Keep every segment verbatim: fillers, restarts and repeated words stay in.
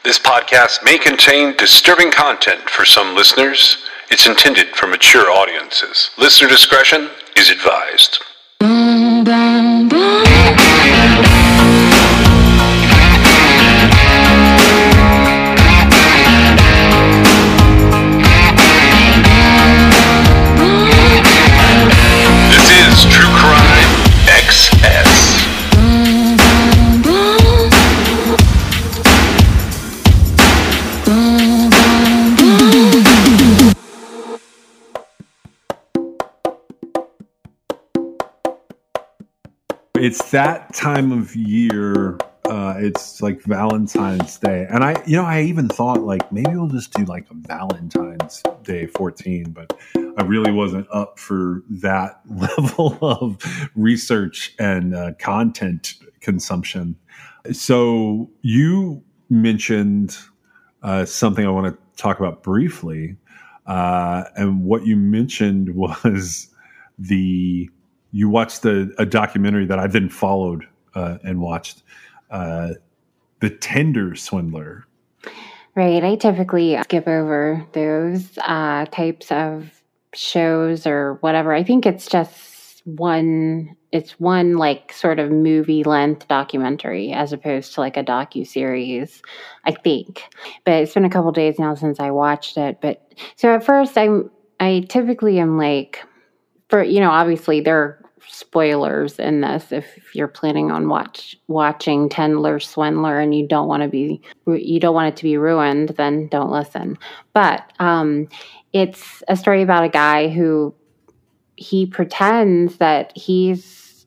This podcast may contain disturbing content for some listeners. It's intended for mature audiences. Listener discretion is advised. This is True Crime X S. It's that time of year. Uh, it's like Valentine's Day. And I, you know, I even thought like maybe we'll just do like a Valentine's Day fourteen, but I really wasn't up for that level of research and uh, content consumption. So you mentioned uh, something I want to talk about briefly. Uh, and what you mentioned was the You watched the, a documentary that I then followed uh, and watched, uh, The Tinder Swindler. Right. I typically skip over those uh, types of shows or whatever. I think it's just one, it's one like sort of movie length documentary as opposed to like a docuseries, I think. But it's been a couple days now since I watched it. But so at first I'm, I typically am like, for, you know, obviously there are spoilers in this if you're planning on watch watching Tinder Swindler and you don't want to be you don't want it to be ruined, then don't listen. But um, it's a story about a guy who he pretends that he's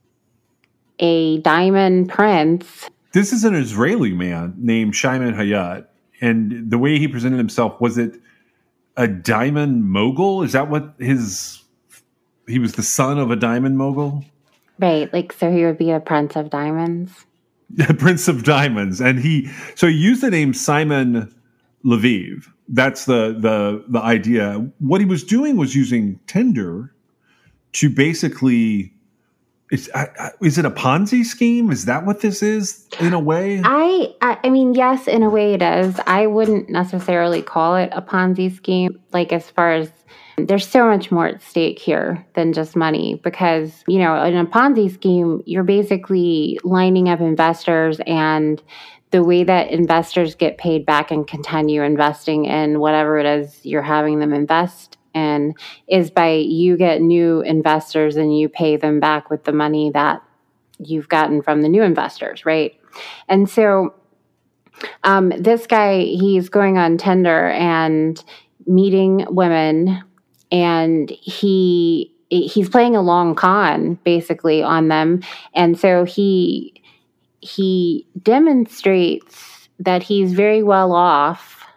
a diamond prince. This is an Israeli man named Shimon Hayat, and the way he presented himself, was it a diamond mogul? Is that what his He was the son of a diamond mogul? Right, like, so he would be a prince of diamonds? Prince of Diamonds. And he, so he used the name Simon Lviv. That's the, the, the idea. What he was doing was using Tinder to basically, is, is it a Ponzi scheme? Is that what this is, in a way? I, I, I mean, yes, in a way it is. I wouldn't necessarily call it a Ponzi scheme, like as far as, there's so much more at stake here than just money because, you know, in a Ponzi scheme, you're basically lining up investors, and the way that investors get paid back and continue investing in whatever it is you're having them invest in is by you get new investors and you pay them back with the money that you've gotten from the new investors, right? And so um, this guy, he's going on Tinder and meeting women, and he he's playing a long con basically on them. And so he he demonstrates that he's very well off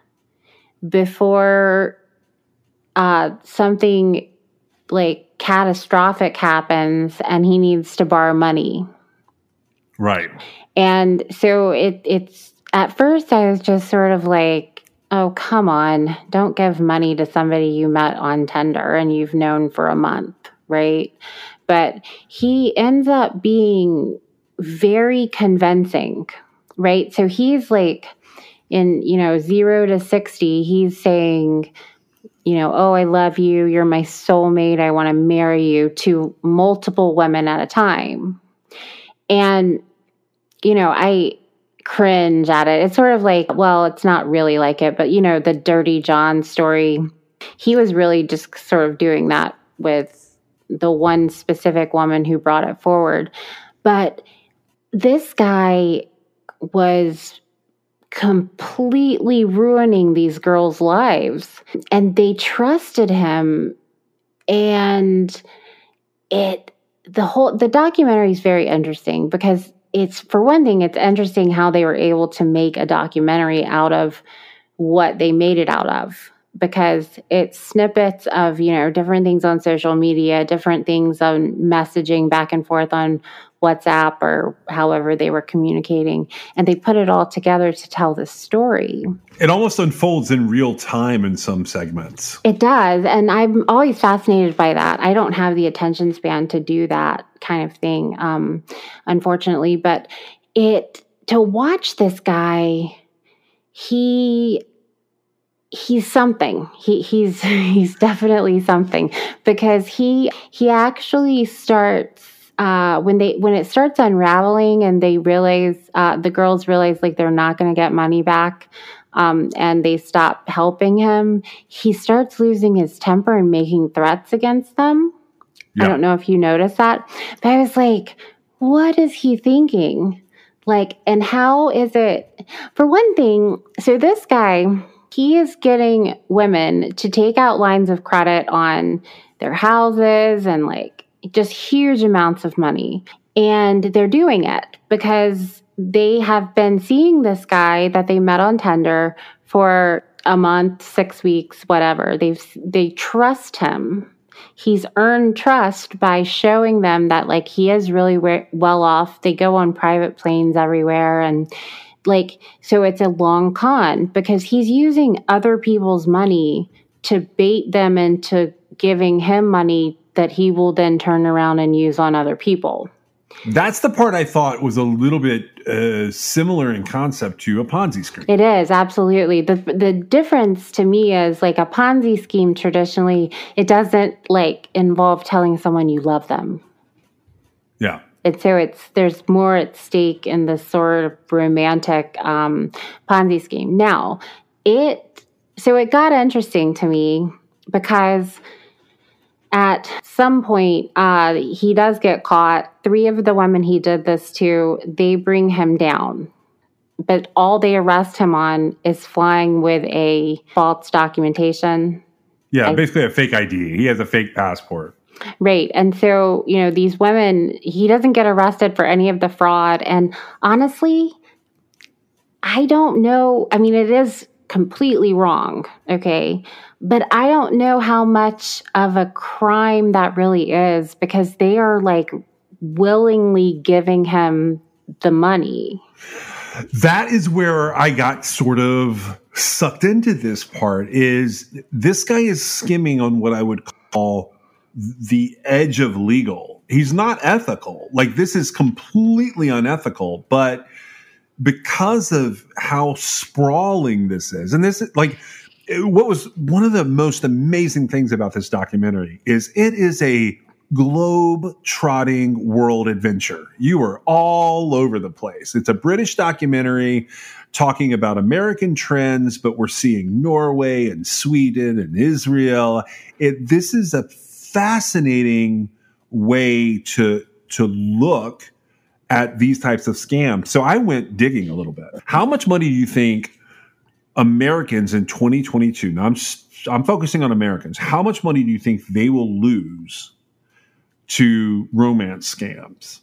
before uh, something like catastrophic happens and he needs to borrow money. Right. And so it it's at first I was just sort of like, oh, come on, don't give money to somebody you met on Tinder and you've known for a month, right? But he ends up being very convincing, right? So he's like in, you know, zero to sixty, he's saying, you know, oh, I love you, you're my soulmate, I want to marry you, to multiple women at a time. And, you know, I cringe at it. It's sort of like, well, it's not really like it, but you know, the Dirty John story, he was really just sort of doing that with the one specific woman who brought it forward. But this guy was completely ruining these girls' lives, and they trusted him. And it, the whole, the documentary is very interesting because it's, for one thing, it's interesting how they were able to make a documentary out of what they made it out of, because it's snippets of, you know, different things on social media, different things on messaging back and forth on WhatsApp or however they were communicating. And they put it all together to tell this story. It almost unfolds in real time in some segments. It does. And I'm always fascinated by that. I don't have the attention span to do that kind of thing, um, unfortunately. But it to watch this guy he he's something. He he's he's definitely something, because he he actually starts uh, when they when it starts unraveling and they realize uh, the girls realize like they're not going to get money back, um, and they stop helping him. He starts losing his temper and making threats against them. Yeah. I don't know if you noticed that, but I was like, what is he thinking? Like, and how is it? For one thing, so this guy, he is getting women to take out lines of credit on their houses and like just huge amounts of money. And they're doing it because they have been seeing this guy that they met on Tinder for a month, six weeks, whatever. They've, they trust him. He's earned trust by showing them that like he is really re- well off. They go on private planes everywhere, and like, so it's a long con because he's using other people's money to bait them into giving him money that he will then turn around and use on other people. That's the part I thought was a little bit uh, similar in concept to a Ponzi scheme. It is, absolutely. The the difference to me is like a Ponzi scheme traditionally, it doesn't like involve telling someone you love them. Yeah. And so it's there's more at stake in this sort of romantic um, Ponzi scheme. Now, it so it got interesting to me because at some point, uh, he does get caught. Three of the women he did this to, they bring him down. But all they arrest him on is flying with a false documentation. Yeah, I, basically a fake I D. He has a fake passport. Right. And so, you know, these women, he doesn't get arrested for any of the fraud. And honestly, I don't know. I mean, it is completely wrong. Okay. But I don't know how much of a crime that really is because they are like willingly giving him the money. That is where I got sort of sucked into this part is this guy is skimming on what I would call the edge of legal. He's not ethical. Like this is completely unethical, but because of how sprawling this is, and this is like, what was one of the most amazing things about this documentary is it is a globe-trotting world adventure. You are all over the place. It's a British documentary talking about American trends, but we're seeing Norway and Sweden and Israel. It, this is a fascinating way to, to look at these types of scams. So I went digging a little bit. How much money do you think Americans in twenty twenty-two, now I'm, I'm focusing on Americans, how much money do you think they will lose to romance scams?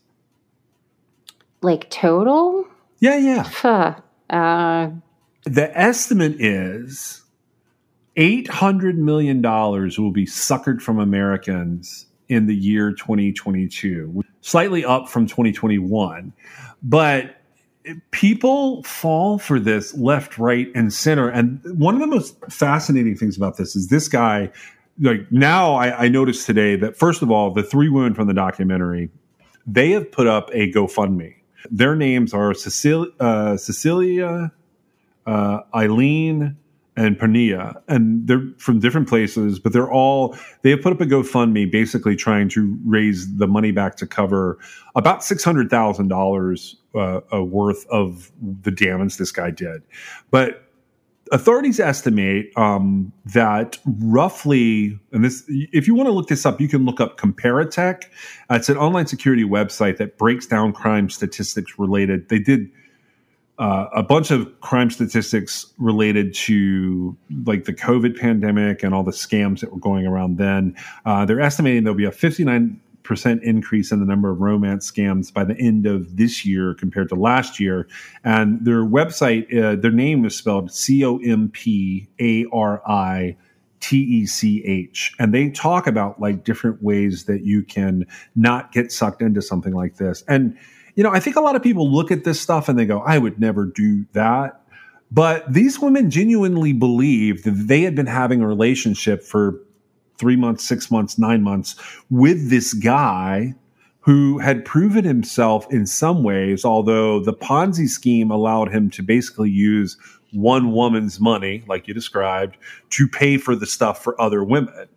Like total? Yeah, yeah. Huh. Uh, the estimate is eight hundred million dollars will be suckered from Americans in the year twenty twenty-two, slightly up from twenty twenty-one. But people fall for this left, right, and center. And one of the most fascinating things about this is this guy, like now I, I noticed today that, first of all, the three women from the documentary, they have put up a GoFundMe. Their names are Cecilia, uh, Cecilia uh, Eileen, and Pania, and they're from different places, but they're all, they have put up a GoFundMe basically trying to raise the money back to cover about six hundred thousand dollars uh, worth of the damage this guy did. But authorities estimate um, that roughly, and this, if you want to look this up, you can look up Comparitech. Uh, it's an online security website that breaks down crime statistics related. They did Uh, a bunch of crime statistics related to like the COVID pandemic and all the scams that were going around then. Uh, they're estimating there'll be a fifty-nine percent increase in the number of romance scams by the end of this year compared to last year. And their website, uh, their name is spelled C O M P A R I T E C H. And they talk about like different ways that you can not get sucked into something like this. And you know, I think a lot of people look at this stuff and they go, I would never do that. But these women genuinely believed that they had been having a relationship for three months, six months, nine months with this guy who had proven himself in some ways, although the Ponzi scheme allowed him to basically use one woman's money, like you described, to pay for the stuff for other women.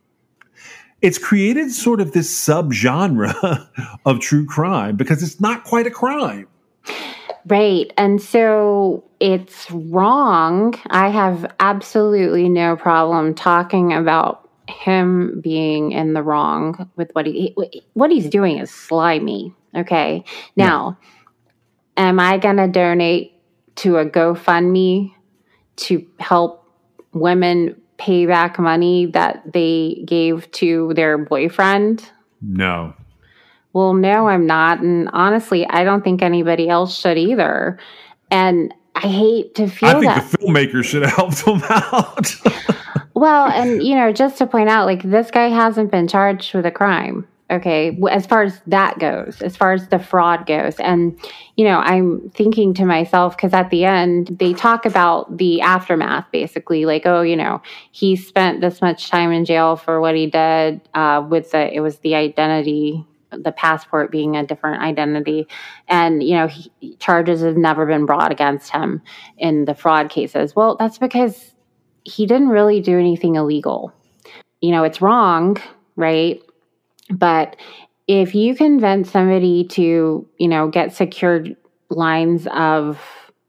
It's created sort of this subgenre of true crime because it's not quite a crime. Right. And so it's wrong. I have absolutely no problem talking about him being in the wrong with what he what he's doing is slimy. Okay. Now, yeah. Am I going to donate to a GoFundMe to help women pay back money that they gave to their boyfriend? No. Well, no, I'm not. And honestly, I don't think anybody else should either. And I hate to feel that. I think that. the filmmaker should have helped them out. Well, and, you know, just to point out, like, this guy hasn't been charged with a crime. Okay, as far as that goes, as far as the fraud goes. And, you know, I'm thinking to myself, because at the end, they talk about the aftermath, basically, like, oh, you know, he spent this much time in jail for what he did uh, with the, it was the identity, the passport being a different identity. And, you know, he, charges have never been brought against him in the fraud cases. Well, that's because he didn't really do anything illegal. You know, it's wrong, right? But if you convince somebody to, you know, get secured lines of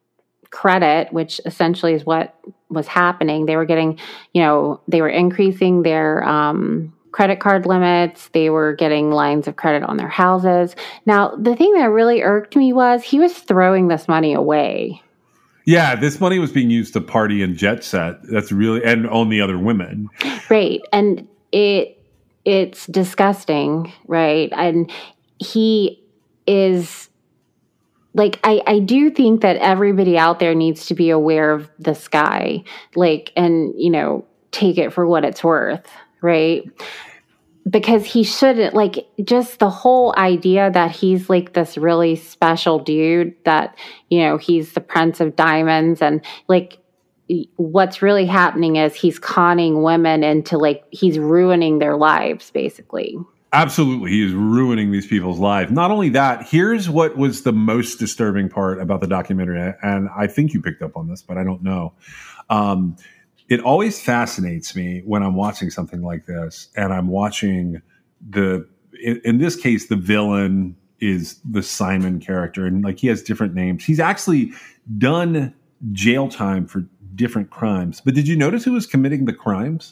credit, which essentially is what was happening, they were getting, you know, they were increasing their um, credit card limits. They were getting lines of credit on their houses. Now, the thing that really irked me was he was throwing this money away. Yeah, this money was being used to party and jet set. That's really, and own the other women. Right. And it, It's disgusting, right? And he is like, I, I do think that everybody out there needs to be aware of this guy, like, and, you know, take it for what it's worth, right? Because he shouldn't, like, just the whole idea that he's like this really special dude, that, you know, he's the Prince of Diamonds, and like, what's really happening is he's conning women into, like, he's ruining their lives, basically. Absolutely. He is ruining these people's lives. Not only that, here's what was the most disturbing part about the documentary. And I think you picked up on this, but I don't know. Um, it always fascinates me when I'm watching something like this, and I'm watching the, in, in this case, the villain is the Simon character, and like he has different names. He's actually done jail time for different crimes. But did you notice who was committing the crimes?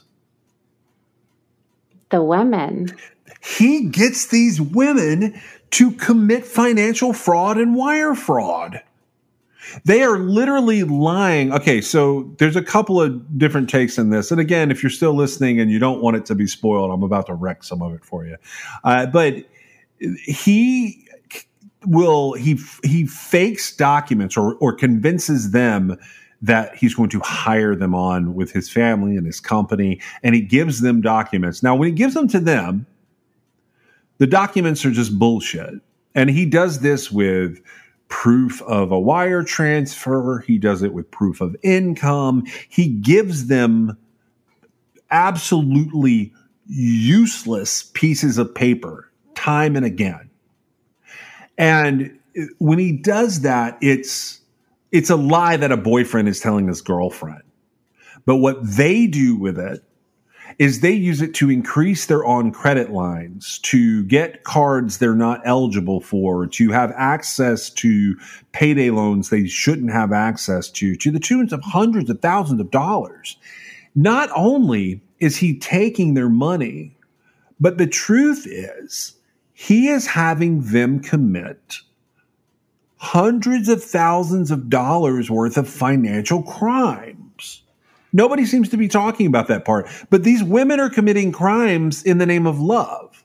The women. He gets these women to commit financial fraud and wire fraud. They are literally lying. Okay, so there's a couple of different takes in this. And again, if you're still listening and you don't want it to be spoiled, I'm about to wreck some of it for you. Uh, but he will, he he fakes documents or or convinces them that he's going to hire them on with his family and his company, and he gives them documents. Now, when he gives them to them, the documents are just bullshit. And he does this with proof of a wire transfer. He does it with proof of income. He gives them absolutely useless pieces of paper time and again. And when he does that, it's It's a lie that a boyfriend is telling his girlfriend. But what they do with it is they use it to increase their on credit lines, to get cards they're not eligible for, to have access to payday loans they shouldn't have access to, to the tunes of hundreds of thousands of dollars. Not only is he taking their money, but the truth is he is having them commit hundreds of thousands of dollars worth of financial crimes. Nobody seems to be talking about that part. But these women are committing crimes in the name of love.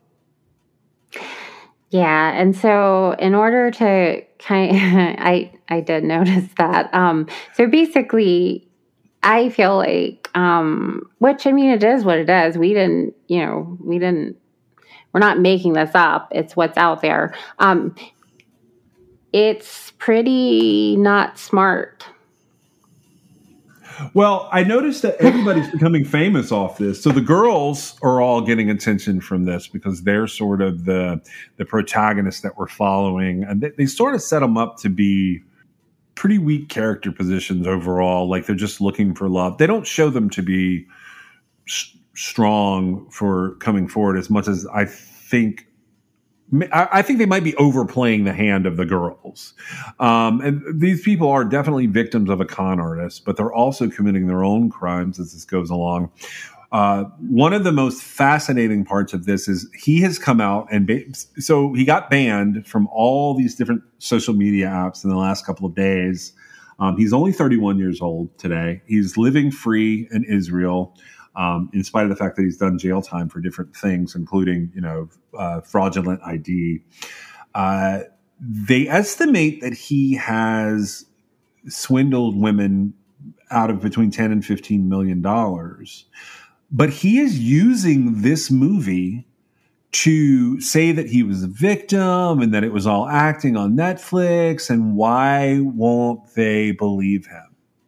Yeah, and so in order to kind of, I I did notice that. Um, so basically, I feel like, um, which I mean, it is what it is. We didn't, you know, we didn't. We're not making this up. It's what's out there. Um, It's pretty not smart. Well, I noticed that everybody's becoming famous off this. So the girls are all getting attention from this because they're sort of the the protagonists that we're following, and they, they sort of set them up to be pretty weak character positions overall. Like they're just looking for love. They don't show them to be s- strong for coming forward as much as I think. I think they might be overplaying the hand of the girls. Um, and these people are definitely victims of a con artist, but they're also committing their own crimes as this goes along. Uh, one of the most fascinating parts of this is he has come out and ba- so he got banned from all these different social media apps in the last couple of days. Um, he's only thirty-one years old today. He's living free in Israel. Um, in spite of the fact that he's done jail time for different things, including, you know, uh, fraudulent I D. Uh, they estimate that he has swindled women out of between ten and fifteen million dollars. But he is using this movie to say that he was a victim and that it was all acting on Netflix. And why won't they believe him?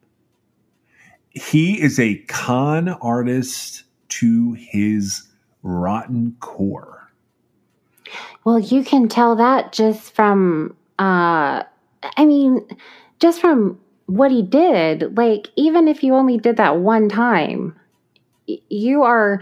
He is a con artist to his rotten core. Well, you can tell that just from, uh, I mean, just from what he did. Like, even if you only did that one time, you are,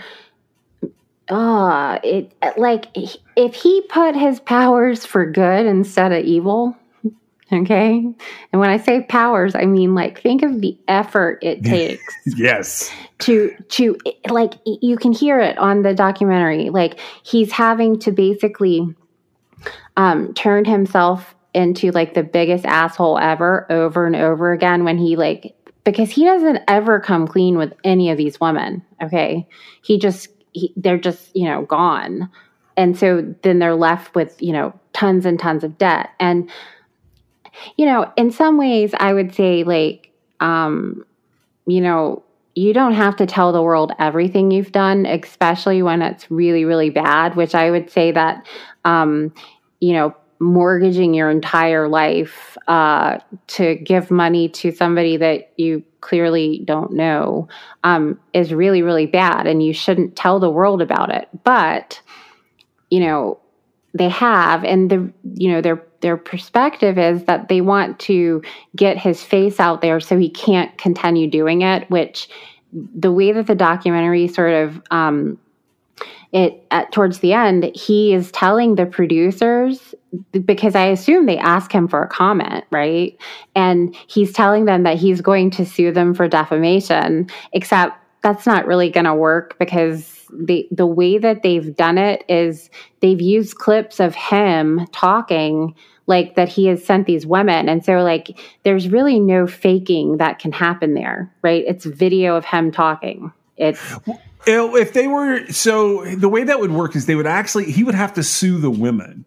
uh, it like if he put his powers for good instead of evil. Okay. And when I say powers, I mean, like, think of the effort it takes. Yes. To, to, like, you can hear it on the documentary. Like, he's having to basically um, turn himself into, like, the biggest asshole ever over and over again when he, like, because he doesn't ever come clean with any of these women. Okay. He just, he, they're just, you know, gone. And so then they're left with, you know, tons and tons of debt. And, you know, in some ways, I would say, like, um, you know, you don't have to tell the world everything you've done, especially when it's really, really bad, which I would say that, um, you know, mortgaging your entire life uh, to give money to somebody that you clearly don't know um, is really, really bad. And you shouldn't tell the world about it. But, you know, they have, and the, you know, their, their perspective is that they want to get his face out there so he can't continue doing it, which the way that the documentary sort of, um, it at, towards the end, he is telling the producers, because I assume they ask him for a comment, right? And he's telling them that he's going to sue them for defamation, except that's not really going to work because the the way that they've done it is they've used clips of him talking like that he has sent these women. And so, like, there's really no faking that can happen there, right? It's video of him talking. It's if they were, so the way that would work is they would actually, he would have to sue the women.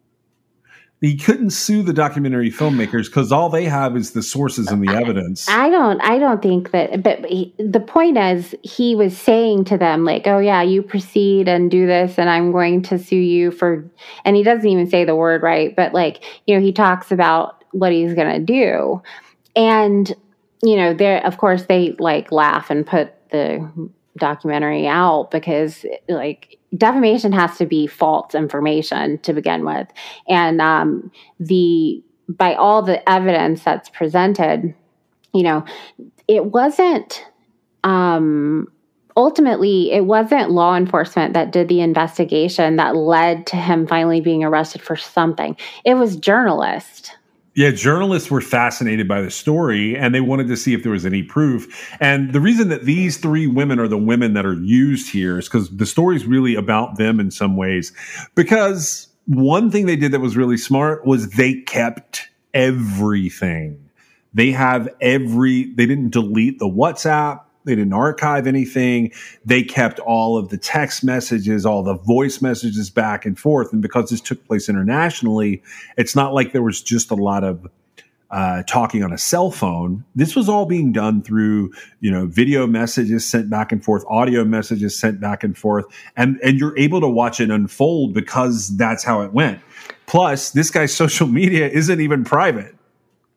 He couldn't sue the documentary filmmakers because all they have is the sources and the evidence. I don't, I don't think that, but he, the point is he was saying to them like, oh yeah, you proceed and do this and I'm going to sue you for, and he doesn't even say the word right, but like, you know, he talks about what he's going to do. And, you know, there, of course they like laugh and put the documentary out because like defamation has to be false information to begin with. And um, the by all the evidence that's presented, you know, it wasn't um, ultimately it wasn't law enforcement that did the investigation that led to him finally being arrested for something. It was journalists. Yeah, journalists were fascinated by the story and they wanted to see if there was any proof. And the reason that these three women are the women that are used here is because the story is really about them in some ways. Because one thing they did that was really smart was they kept everything. They have every, they didn't delete the WhatsApp. They didn't archive anything. They kept all of the text messages, all the voice messages back and forth. And because this took place internationally, it's not like there was just a lot of uh, talking on a cell phone. This was all being done through, you know, video messages sent back and forth, audio messages sent back and forth. And, and you're able to watch it unfold because that's how it went. Plus, this guy's social media isn't even private.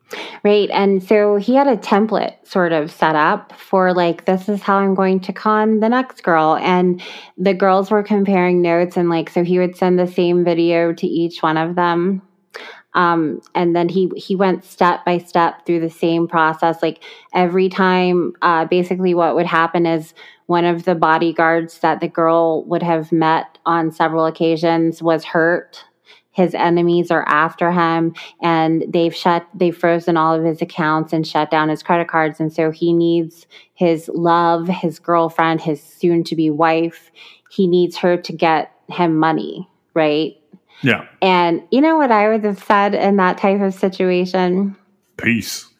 Right. And so he had a template sort of set up for like, this is how I'm going to con the next girl. And the girls were comparing notes. And like, so he would send the same video to each one of them. Um, and then he, he went step by step through the same process. Like every time, uh, basically what would happen is one of the bodyguards that the girl would have met on several occasions was hurt. His enemies are after him, and they've shut, they've frozen all of his accounts and shut down his credit cards. And so he needs his love, his girlfriend, his soon to be wife. He needs her to get him money, right? Yeah. And you know what I would have said in that type of situation? Peace.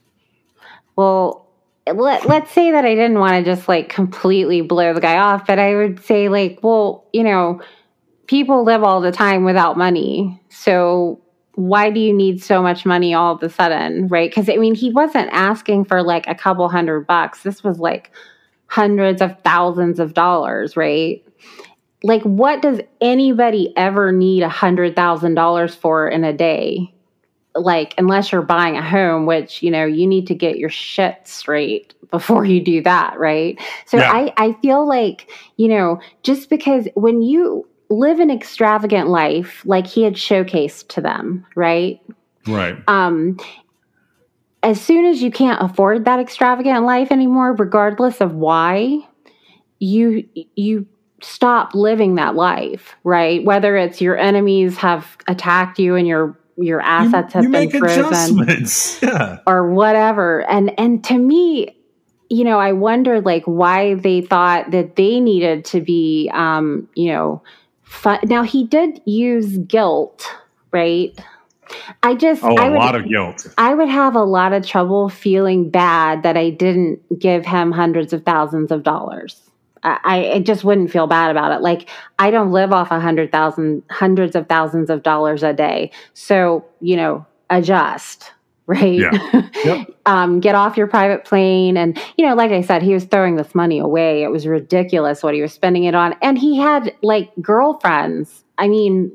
Well, let, let's say that I didn't want to just like completely blow the guy off, but I would say like, well, you know, people live all the time without money. So why do you need so much money all of a sudden, right? Because, I mean, he wasn't asking for like a couple hundred bucks. This was like hundreds of thousands of dollars, right? Like, what does anybody ever need a hundred thousand dollars for in a day? Like, unless you're buying a home, which, you know, you need to get your shit straight before you do that, right? So Yeah. I, I feel like, you know, just because when you live an extravagant life, like he had showcased to them, right? Right. Um, as soon as you can't afford that extravagant life anymore, regardless of why, you you stop living that life, right? Whether it's your enemies have attacked you and your your assets you, have you been make frozen, adjustments. Yeah. or whatever. And and to me, you know, I wondered like why they thought that they needed to be, um, you know. Fun. Now he did use guilt, right? I just, Oh, I a would, lot of guilt. I would have a lot of trouble feeling bad that I didn't give him hundreds of thousands of dollars. I, I just wouldn't feel bad about it. Like I don't live off a hundred thousand, hundreds of thousands of dollars a day. So, you know, adjust. Right. Yeah. Yep. um, get off your private plane. And, you know, like I said, he was throwing this money away. It was ridiculous what he was spending it on. And he had like girlfriends. I mean,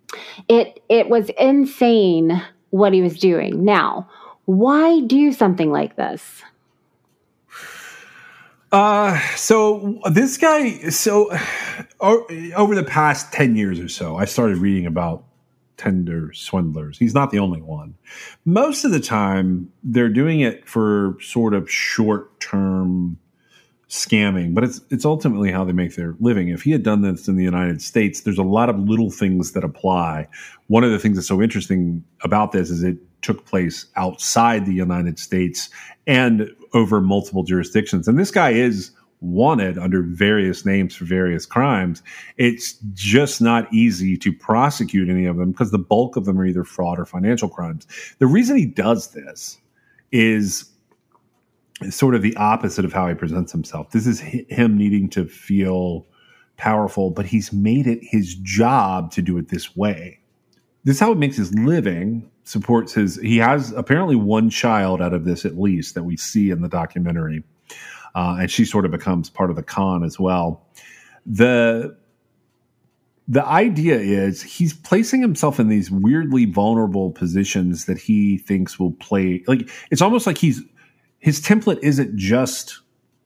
it, it was insane what he was doing. Now, why do something like this? Uh, so this guy, so over the past ten years or so, I started reading about Tinder swindlers. He's not the only one. Most of the time, they're doing it for sort of short-term scamming, but it's it's ultimately how they make their living. If he had done this in the United States, there's a lot of little things that apply. One of the things that's so interesting about this is it took place outside the United States and over multiple jurisdictions. And this guy is wanted under various names for various crimes. It's just not easy to prosecute any of them because the bulk of them are either fraud or financial crimes. The reason he does this is sort of the opposite of how he presents himself. This is him needing to feel powerful, but he's made it his job to do it this way. This is how he makes his living, supports his, he has apparently one child out of this at least that we see in the documentary. Uh, and she sort of becomes part of the con as well. The the idea is he's placing himself in these weirdly vulnerable positions that he thinks will play. Like it's almost like he's his template isn't just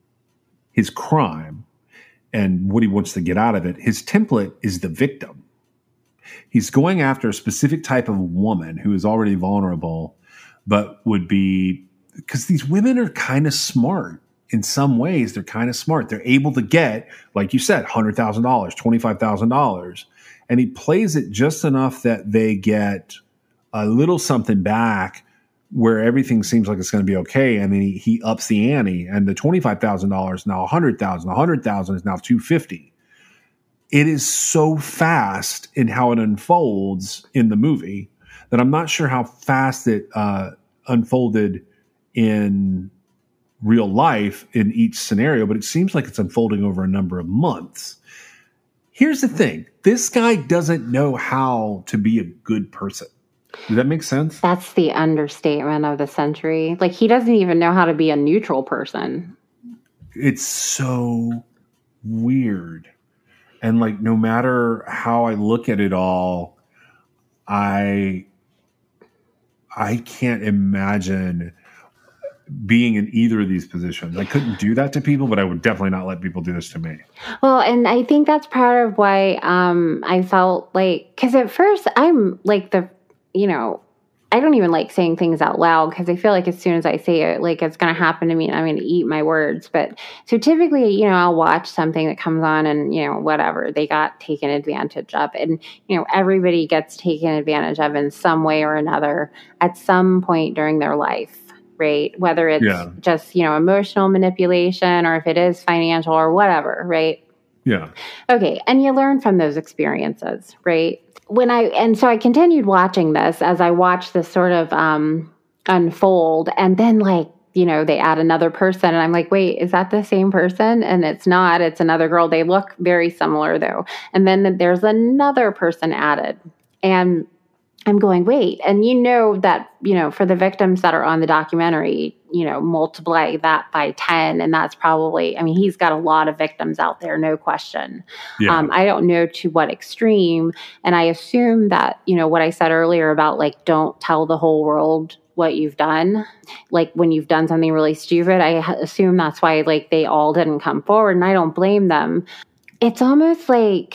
his crime and what he wants to get out of it. His template is the victim. He's going after a specific type of woman who is already vulnerable, but would be because these women are kind of smart. In some ways, they're kind of smart. They're able to get, like you said, one hundred thousand dollars, twenty-five thousand dollars. And he plays it just enough that they get a little something back where everything seems like it's going to be okay. And then he, he ups the ante. And the twenty-five thousand dollars is now one hundred thousand dollars. one hundred thousand dollars is now two hundred fifty thousand dollars. It is so fast in how it unfolds in the movie that I'm not sure how fast it uh, unfolded in real life in each scenario, but it seems like it's unfolding over a number of months. Here's the thing. This guy doesn't know how to be a good person. Does that make sense? That's the understatement of the century. Like he doesn't even know how to be a neutral person. It's so weird. And like, no matter how I look at it all, I, I can't imagine being in either of these positions. I couldn't do that to people, but I would definitely not let people do this to me. Well, and I think that's part of why um, I felt like, because at first I'm like the, you know, I don't even like saying things out loud because I feel like as soon as I say it, like it's going to happen to me and I'm going to eat my words. But so typically, you know, I'll watch something that comes on and, you know, whatever, they got taken advantage of. And, you know, everybody gets taken advantage of in some way or another at some point during their life, right? Whether it's yeah. just, you know, emotional manipulation or if it is financial or whatever, right? Yeah. Okay. And you learn from those experiences, right? When I, and so I continued watching this as I watched this sort of um, unfold. And then like, you know, they add another person and I'm like, wait, is that the same person? And it's not, it's another girl. They look very similar though. And then there's another person added and I'm going, wait, and you know that, you know, for the victims that are on the documentary, you know, multiply that by ten. And that's probably, I mean, he's got a lot of victims out there, no question. Yeah. Um, I don't know to what extreme. And I assume that, you know, what I said earlier about like, don't tell the whole world what you've done. Like when you've done something really stupid, I assume that's why like they all didn't come forward and I don't blame them. It's almost like,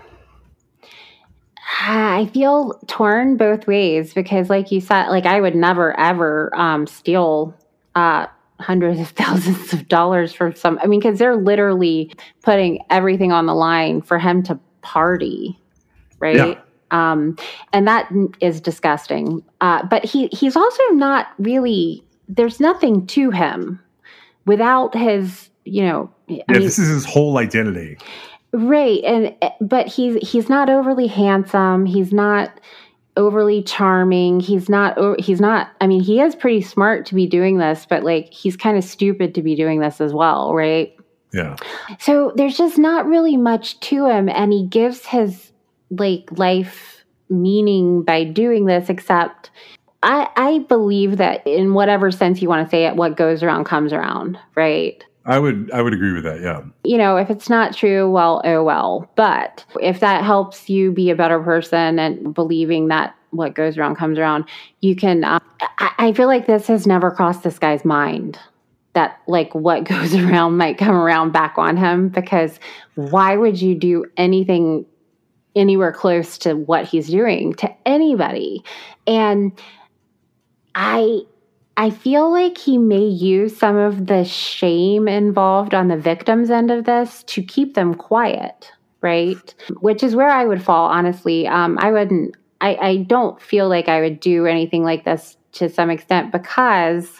I feel torn both ways because like you said, like I would never, ever um, steal uh, hundreds of thousands of dollars for some, I mean, because they're literally putting everything on the line for him to party, right? Yeah. Um, and that is disgusting. Uh, but he he's also not really, there's nothing to him without his, you know. I yeah, mean, this is his whole identity. Right. And, but he's, he's not overly handsome. He's not overly charming. He's not, he's not, I mean, he is pretty smart to be doing this, but like, he's kind of stupid to be doing this as well. Right. Yeah. So there's just not really much to him. And he gives his like life meaning by doing this, except I, I believe that in whatever sense you want to say it, what goes around comes around. Right. I would I would agree with that, yeah. You know, if it's not true, well, oh well. But if that helps you be a better person and believing that what goes around comes around, you can, um, I, I feel like this has never crossed this guy's mind that like what goes around might come around back on him, because why would you do anything anywhere close to what he's doing to anybody? And I... I feel like he may use some of the shame involved on the victim's end of this to keep them quiet, right? Which is where I would fall, honestly. Um, I wouldn't, I, I don't feel like I would do anything like this to some extent because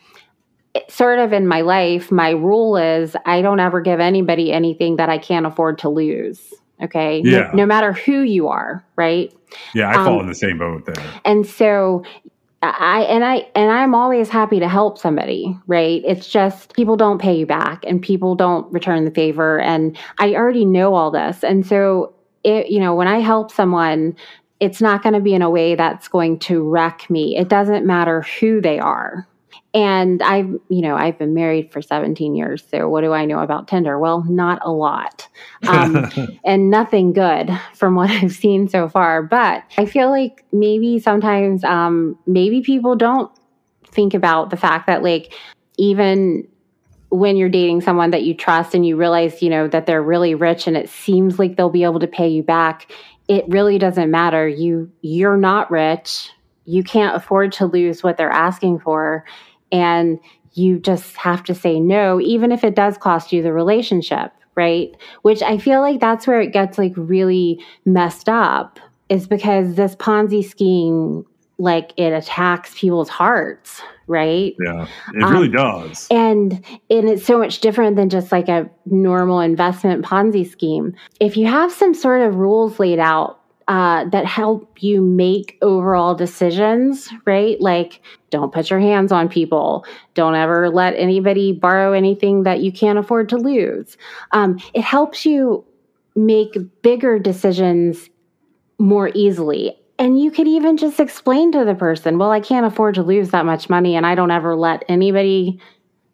it, sort of in my life, my rule is I don't ever give anybody anything that I can't afford to lose. Okay. Yeah. No, no matter who you are, right? Yeah, I um, fall in the same boat there. And so I and I and I'm always happy to help somebody, right? It's just people don't pay you back and people don't return the favor, and I already know all this. And so it, you know, when I help someone, it's not going to be in a way that's going to wreck me. It doesn't matter who they are. And I've, you know, I've been married for seventeen years. So what do I know about Tinder? Well, not a lot, um, and nothing good from what I've seen so far. But I feel like maybe sometimes, um, maybe people don't think about the fact that like, even when you're dating someone that you trust and you realize, you know, that they're really rich and it seems like they'll be able to pay you back, it really doesn't matter. You, you're not rich. You can't afford to lose what they're asking for. And you just have to say no, even if it does cost you the relationship, right? Which I feel like that's where it gets like really messed up, is because this Ponzi scheme, like it attacks people's hearts, right? Yeah, it really um, does. And, and it's so much different than just like a normal investment Ponzi scheme. If you have some sort of rules laid out Uh, that help you make overall decisions, right? Like, don't put your hands on people. Don't ever let anybody borrow anything that you can't afford to lose. Um, it helps you make bigger decisions more easily. And you could even just explain to the person, well, I can't afford to lose that much money and I don't ever let anybody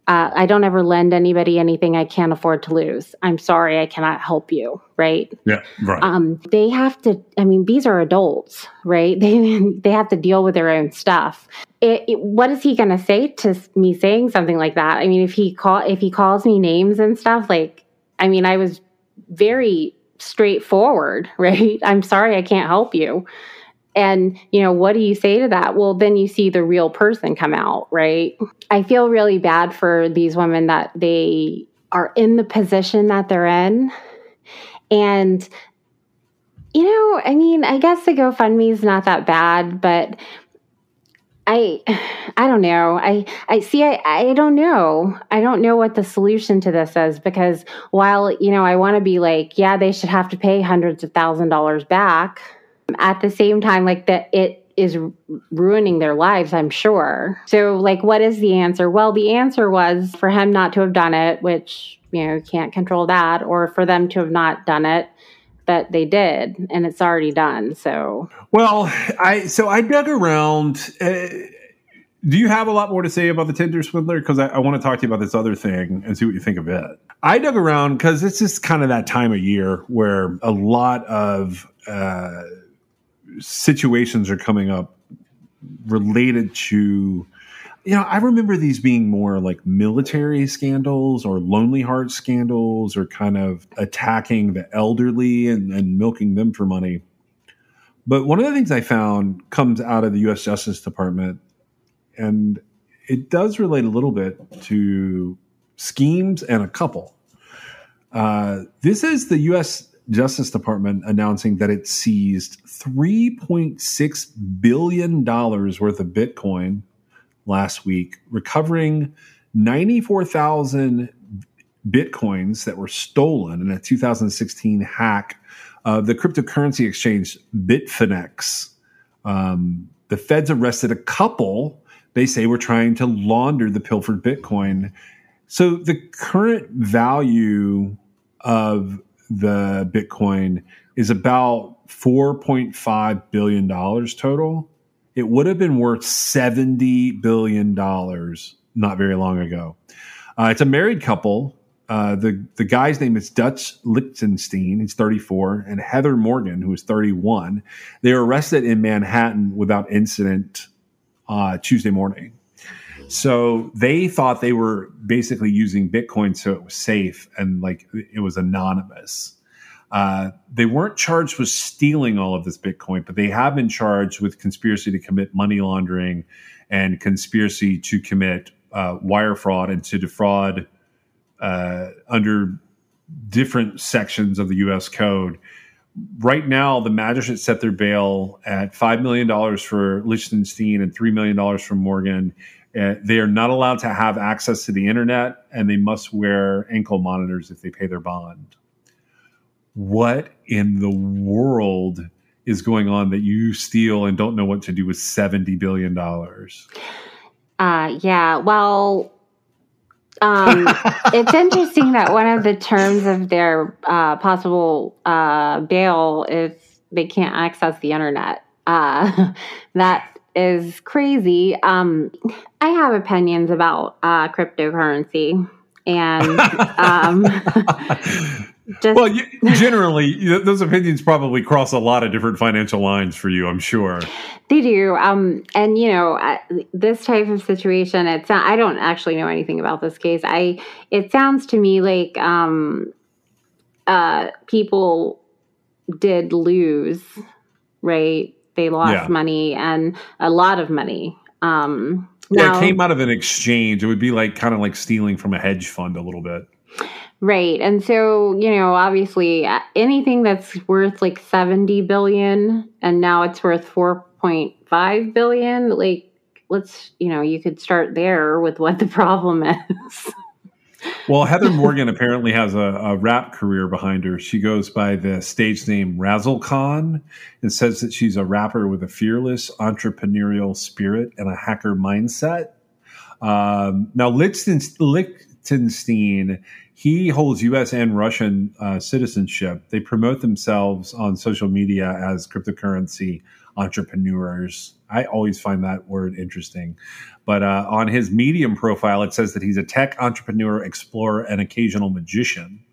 Uh, I don't ever lend anybody anything I can't afford to lose. I'm sorry, I cannot help you, right? Yeah, right. Um, they have to, I mean, these are adults, right? They they have to deal with their own stuff. It, it, what is he going to say to me saying something like that? I mean, if he call if he calls me names and stuff, like, I mean, I was very straightforward, right? I'm sorry, I can't help you. And, you know, what do you say to that? Well, then you see the real person come out, right? I feel really bad for these women that they are in the position that they're in. And, you know, I mean, I guess the GoFundMe is not that bad, but I, I don't know. I, I see, I, I don't know. I don't know what the solution to this is, because while, you know, I want to be like, yeah, they should have to pay hundreds of thousand dollars back. At the same time, like that, it is ruining their lives, I'm sure. So, like, what is the answer? Well, the answer was for him not to have done it, which, you know, can't control that, or for them to have not done it, but they did, and it's already done. So, well, I so I dug around. Uh, do you have a lot more to say about the Tinder swindler? Because I, I want to talk to you about this other thing and see what you think of it. I dug around because it's just kind of that time of year where a lot of uh, situations are coming up related to, you know, I remember these being more like military scandals or Lonely Heart scandals, or kind of attacking the elderly and, and milking them for money. But one of the things I found comes out of the U S Justice Department, and it does relate a little bit to schemes and a couple. Uh, this is the U S Justice Department announcing that it seized three point six billion dollars worth of Bitcoin last week, recovering ninety-four thousand Bitcoins that were stolen in a two thousand sixteen hack of the cryptocurrency exchange Bitfinex. Um, the feds arrested a couple they say were trying to launder the pilfered Bitcoin. So the current value of the Bitcoin is about four point five billion dollars total. It would have been worth seventy billion dollars not very long ago. Uh, it's a married couple. Uh, the, the guy's name is Dutch Lichtenstein. He's thirty-four, and Heather Morgan, who is thirty-one. They were arrested in Manhattan without incident uh, Tuesday morning. So they thought they were basically using Bitcoin so it was safe and like it was anonymous. Uh, they weren't charged with stealing all of this Bitcoin, but they have been charged with conspiracy to commit money laundering and conspiracy to commit uh, wire fraud and to defraud uh, under different sections of the U S code. Right now, the magistrate set their bail at five million dollars for Lichtenstein and three million dollars for Morgan. Uh, they are not allowed to have access to the internet, and they must wear ankle monitors if they pay their bond. What in the world is going on that you steal and don't know what to do with seventy billion dollars? Uh, yeah, well, um, it's interesting that one of the terms of their uh, possible uh, bail is they can't access the internet. Uh, that is crazy. Um, I have opinions about uh, cryptocurrency, and um, just well, you, generally, those opinions probably cross a lot of different financial lines for you, I'm sure. They do. Um, and, you know, uh, this type of situation, it's not, I don't actually know anything about this case. I It sounds to me like um, uh, people did lose, right? They lost yeah. money, and a lot of money. Um, yeah, now, it came out of an exchange. It would be like kind of like stealing from a hedge fund a little bit. Right. And so, you know, obviously anything that's worth like seventy billion and now it's worth four point five billion, like, let's, you know, you could start there with what the problem is. Well, Heather Morgan apparently has a, a rap career behind her. She goes by the stage name Razzle Khan and says that she's a rapper with a fearless entrepreneurial spirit and a hacker mindset. Um, now, Lichtenstein, he holds U S and Russian uh, citizenship. They promote themselves on social media as cryptocurrency entrepreneurs. I always find that word interesting. But uh, on his Medium profile, it says that he's a tech entrepreneur, explorer, and occasional magician.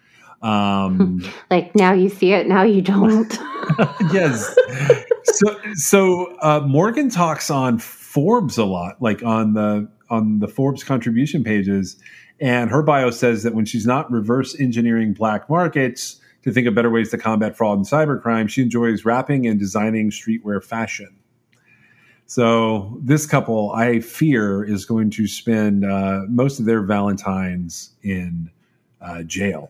Um, like now you see it, now you don't. Yes. So, so uh, Morgan talks on Forbes a lot, like on the on the Forbes contribution pages, and her bio says that when she's not reverse engineering black markets to think of better ways to combat fraud and cybercrime, she enjoys rapping and designing streetwear fashion. So this couple, I fear, is going to spend uh, most of their Valentines in uh, jail.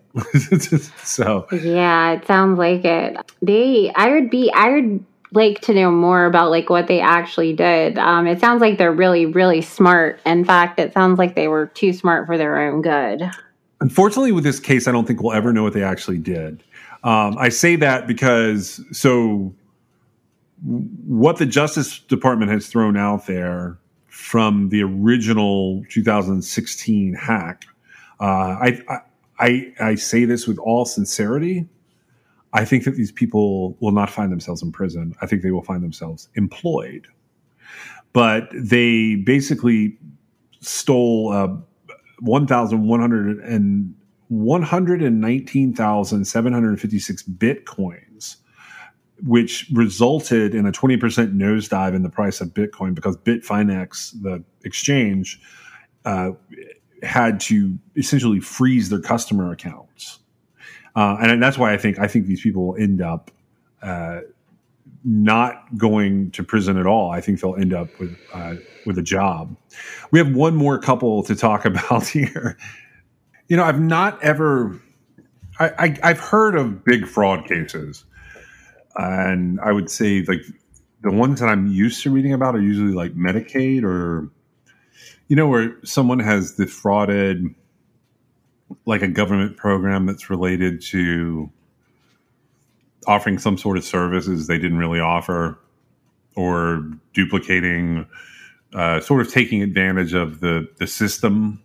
So yeah, it sounds like it. They, I would be, I would like to know more about like what they actually did. Um, it sounds like they're really, really smart. In fact, it sounds like they were too smart for their own good. Unfortunately, with this case, I don't think we'll ever know what they actually did. Um, I say that because so what the Justice Department has thrown out there from the original two thousand sixteen hack, uh, I, I I say this with all sincerity. I think that these people will not find themselves in prison. I think they will find themselves employed. But they basically stole uh, one thousand one hundred and one hundred nineteen thousand seven hundred fifty-six bitcoins, which resulted in a twenty percent nosedive in the price of Bitcoin because Bitfinex, the exchange, uh, had to essentially freeze their customer accounts. Uh, and that's why I think I think these people will end up uh, not going to prison at all. I think they'll end up with uh, with a job. We have one more couple to talk about here. You know, I've not ever, I, I, I've heard of big fraud cases, and I would say like the ones that I'm used to reading about are usually like Medicaid or, you know, where someone has defrauded like a government program that's related to offering some sort of services they didn't really offer, or duplicating, uh, sort of taking advantage of the, the system.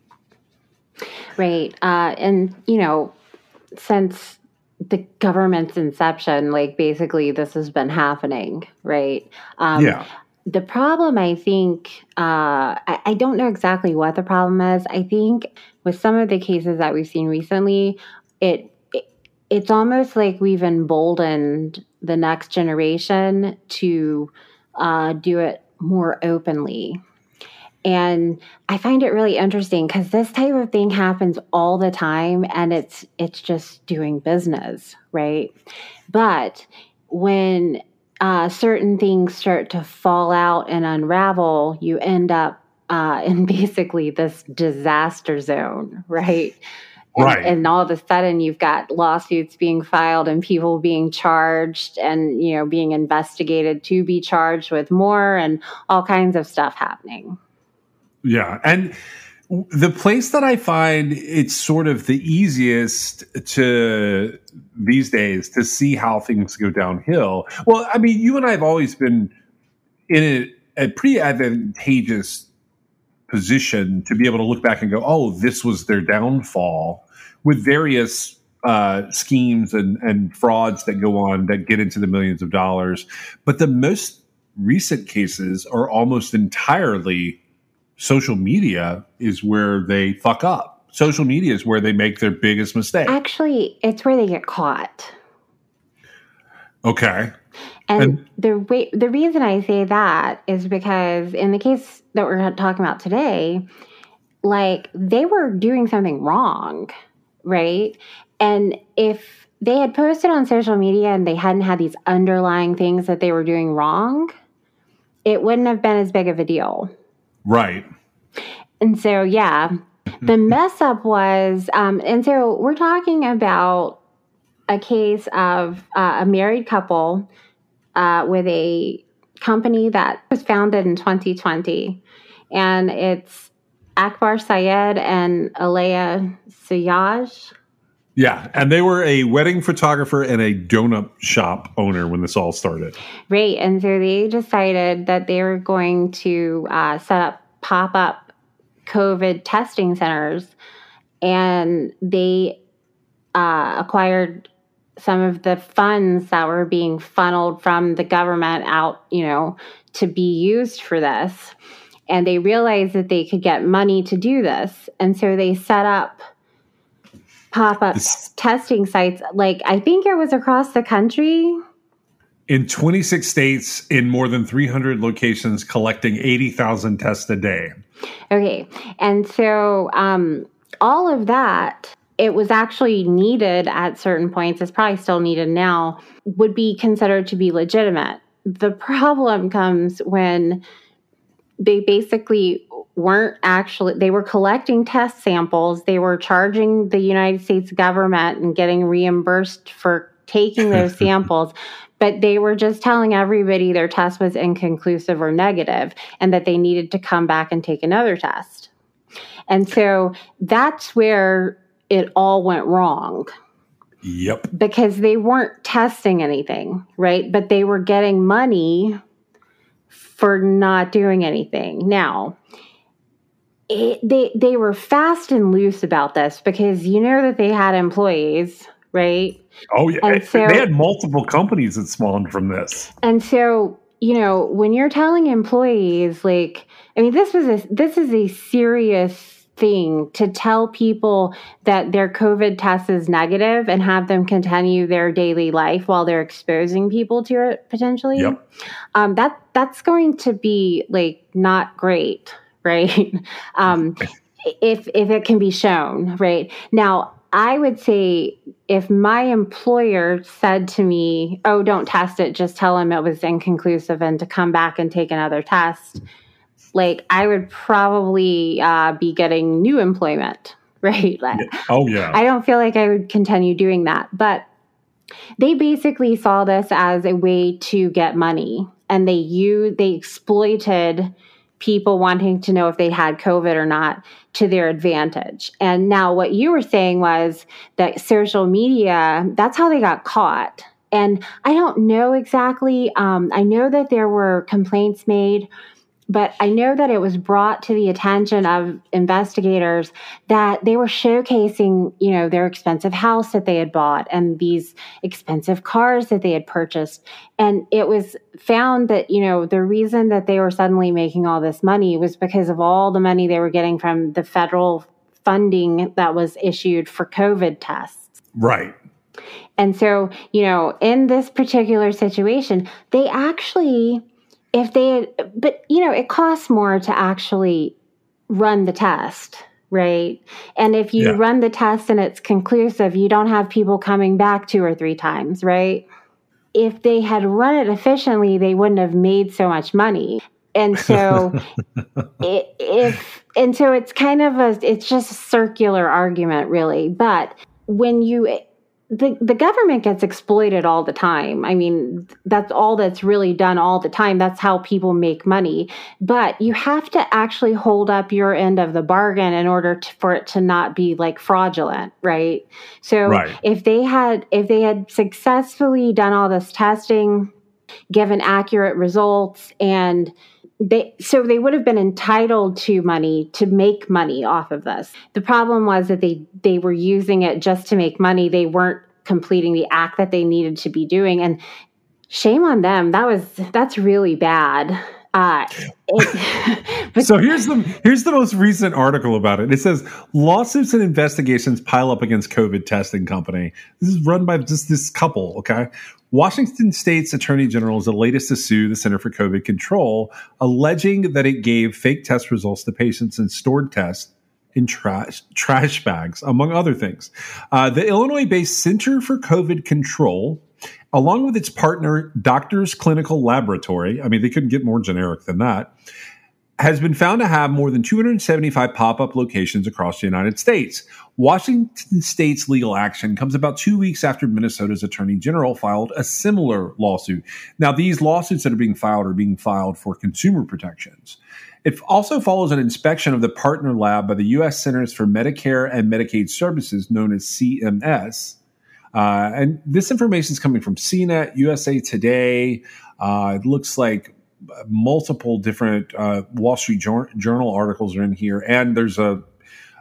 Right. Uh, and, you know, since the government's inception, like basically this has been happening, right? Um, yeah. The problem, I think, uh, I, I don't know exactly what the problem is. I think with some of the cases that we've seen recently, it, it it's almost like we've emboldened the next generation to uh, do it more openly. And I find it really interesting because this type of thing happens all the time, and it's it's just doing business, right? But when uh, certain things start to fall out and unravel, you end up uh, in basically this disaster zone, right? And, Right. and all of a sudden, you've got lawsuits being filed and people being charged, and you know being investigated to be charged with more, and all kinds of stuff happening. Yeah. And the place that I find it's sort of the easiest to these days to see how things go downhill. Well, I mean, you and I have always been in a, a pretty advantageous position to be able to look back and go, oh, this was their downfall, with various uh, schemes and, and frauds that go on that get into the millions of dollars. But the most recent cases are almost entirely social media is where they fuck up. Social media is where they make their biggest mistake. Actually, it's where they get caught. Okay. And, And- the way, the reason I say that is because in the case that we're talking about today, like they were doing something wrong, right? And if they had posted on social media and they hadn't had these underlying things that they were doing wrong, it wouldn't have been as big of a deal. Right. And so, yeah, the mess up was, um, and so we're talking about a case of uh, a married couple uh, with a company that was founded in twenty twenty. And it's Akbar Syed and Alaya Sayaj. Yeah. And they were a wedding photographer and a donut shop owner when this all started. Right. And so they decided that they were going to uh, set up pop-up COVID testing centers, and they uh, acquired some of the funds that were being funneled from the government out, you know, to be used for this. And they realized that they could get money to do this. And so they set up pop-up this, testing sites. Like, I think it was across the country. In twenty-six states, in more than three hundred locations, collecting eighty thousand tests a day. Okay. And so um, all of that, it was actually needed at certain points, it's probably still needed now, would be considered to be legitimate. The problem comes when they basically weren't actually, they were collecting test samples, they were charging the United States government and getting reimbursed for taking those samples, but they were just telling everybody their test was inconclusive or negative and that they needed to come back and take another test. And so that's where it all went wrong. Yep. Because they weren't testing anything, right? But they were getting money for not doing anything. Now, it, they they were fast and loose about this because you know that they had employees, right? Oh, yeah. And so, they had multiple companies that spawned from this. And so, you know, when you're telling employees, like, I mean, this was a, this is a serious thing to tell people that their COVID test is negative and have them continue their daily life while they're exposing people to it potentially. Yep. Um, that that's going to be like not great, right? um, if if it can be shown, right? Now, I would say if my employer said to me, "Oh, don't test it, just tell them it was inconclusive and to come back and take another test," like I would probably uh, be getting new employment, right? Like, yeah. Oh, yeah. I don't feel like I would continue doing that. But they basically saw this as a way to get money. And they used, they exploited people wanting to know if they had COVID or not to their advantage. And now what you were saying was that social media, that's how they got caught. And I don't know exactly. Um, I know that there were complaints made, but I know that it was brought to the attention of investigators that they were showcasing, you know, their expensive house that they had bought and these expensive cars that they had purchased. And it was found that, you know, the reason that they were suddenly making all this money was because of all the money they were getting from the federal funding that was issued for COVID tests. Right. And so, you know, in this particular situation, they actually... If they had, but you know, it costs more to actually run the test, right? And if you yeah. run the test and it's conclusive, you don't have people coming back two or three times, right? If they had run it efficiently, they wouldn't have made so much money. And so it, if, and so it's kind of a, it's just a circular argument really. But when you, The the government gets exploited all the time. I mean, that's all that's really done all the time. That's how people make money. But you have to actually hold up your end of the bargain in order to, for it to not be like fraudulent, right? So right. if they had if they had successfully done all this testing, given accurate results, and They, so they would have been entitled to money to make money off of this. The problem was that they, they were using it just to make money. They weren't completing the act that they needed to be doing. And shame on them. That was, that's really bad. Uh, it, but, so here's the here's the most recent article about it. It says lawsuits and investigations pile up against COVID testing company. This is run by just this couple. Okay, Washington State's Attorney General is the latest to sue the Center for COVID Control, alleging that it gave fake test results to patients and stored tests in trash trash bags, among other things. Uh, the Illinois-based Center for COVID Control, along with its partner, Doctors Clinical Laboratory, I mean, they couldn't get more generic than that, has been found to have more than two hundred seventy-five pop-up locations across the United States. Washington State's legal action comes about two weeks after Minnesota's Attorney General filed a similar lawsuit. Now, these lawsuits that are being filed are being filed for consumer protections. It also follows an inspection of the partner lab by the U S Centers for Medicare and Medicaid Services, known as C M S. Uh, and this information is coming from C net, U S A Today. Uh, it looks like multiple different uh, Wall Street Jour- Journal articles are in here. And there's a